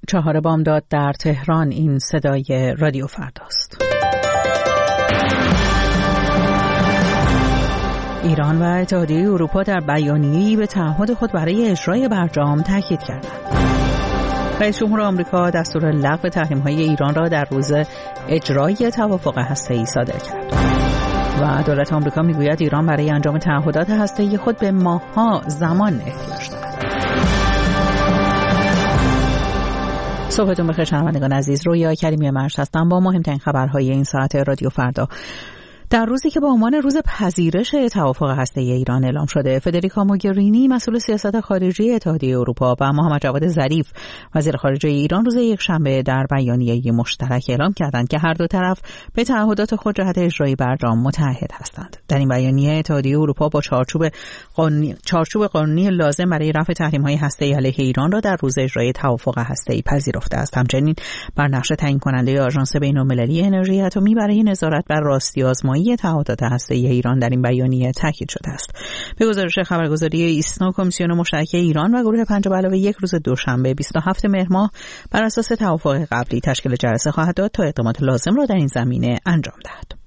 4 بامداد در تهران. این صدای رادیو فرداست. ایران و اتحادیه اروپا در بیانیه‌ای به تعهد خود برای اجرای برجام تاکید کردند. رئیس جمهور آمریکا دستور لغو تحریم‌های ایران را در روز اجرای توافق هسته‌ای صادر کرد. و دولت آمریکا میگوید ایران برای انجام تعهدات هسته‌ای خود به ماه‌ها زمان احتیاج دارد. صبحتون بخیر شنوندگان عزیز، رویا کریمی مرش هستم با مهمترین خبرهای این ساعت رادیو فردا. در روزی که به عنوان روز پذیرش توافق هسته‌ای ایران اعلام شده، فدریکا موگرینی مسئول سیاست خارجی اتحادیه اروپا و محمد جواد ظریف وزیر خارجه ایران روز یکشنبه در بیانیه‌ای مشترک اعلام کردند که هر دو طرف به تعهدات خود جهت اجرای برجام متعهد هستند. در این بیانیه اتحادیه اروپا با چارچوب قانونی لازم برای رفع تحریم‌های هسته‌ای علیه ایران را در روز اجرای توافق هسته‌ای پذیرفته است. همچنین بر نقش تعیین کننده آژانس بین‌المللی انرژی اتمی برای نظارت بر راستی تعهدات هسته‌ای ایران در این بیانیه تاکید شده است. به گزارش خبرگزاری ایسنا، کمیسیون مشترک ایران و گروه 5+1 روز دوشنبه 27 مهر ماه بر اساس توافق قبلی تشکیل جلسه خواهد داد تا اقدامات لازم را در این زمینه انجام دهد.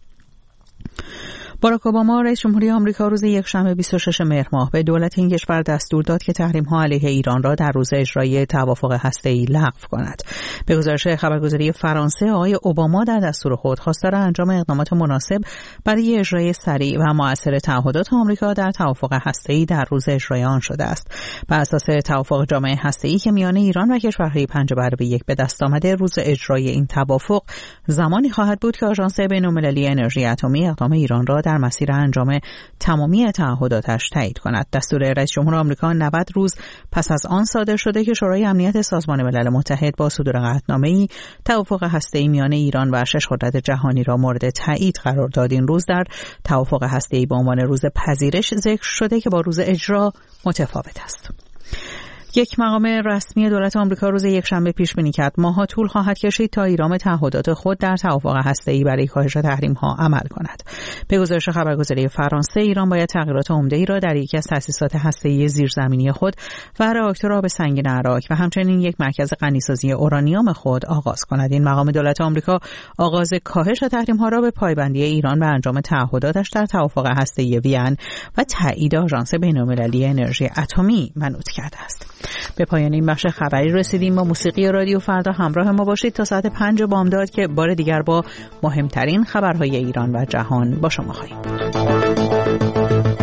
باراک اوباما رئیس جمهوری آمریکا روز یکشنبه 26 مهر ماه به دولت این کشور دستور داد که تحریم‌ها علیه ایران را در روز اجرای توافق هسته‌ای لغو کند. به گزارش خبرگزاری فرانسه، آقای اوباما در دستور خود خواستار انجام اقدامات مناسب برای اجرای سریع و مؤثر تعهدات آمریکا در توافق هسته‌ای در روز اجرای آن شده است. بر اساس توافق جامعه هسته‌ای که میان ایران و کشورهای 5+1 به دست آمده، روز اجرای این توافق زمانی خواهد بود که آژانس بین‌المللی انرژی اتمی اقدام ایران را در مسیر انجام تمامی تعهداتش تایید کند. دستور رئیس جمهور آمریکا 90 روز پس از آن صادر شده که شورای امنیت سازمان ملل متحد با صدور قطعنامه‌ای توافق هسته‌ای میان ایران و 6 قدرت جهانی را مورد تایید قرار داد. این روز در توافق هسته‌ای به عنوان روز پذیرش ذکر شده که با روز اجرا متفاوت است. یک مقام رسمی دولت آمریکا روز یکشنبه پیش بینی کرد ماه‌ها طول خواهد کشید تا ایران تعهدات خود در توافق هسته‌ای برای کاهش تحریم‌ها عمل کند. به گزارش خبرگزاری فرانسه، ایران باید تغییرات عمده‌ای را در یکی از تأسیسات هسته‌ای زیرزمینی خود و راکتور آب سنگین عراق و همچنین یک مرکز غنیسازی اورانیوم خود آغاز کند. این مقام دولت آمریکا آغاز کاهش تحریم‌ها را به پایبندی ایران به انجام تعهداتش در توافق هسته‌ای وین و تایید آژانس بین‌المللی انرژی اتمی منوط کرده است. به پایان این بخش خبری رسیدیم. با موسیقی رادیو فردا همراه ما باشید تا ساعت 5 بامداد که بار دیگر با مهمترین خبرهای ایران و جهان با شما خواهیم بود.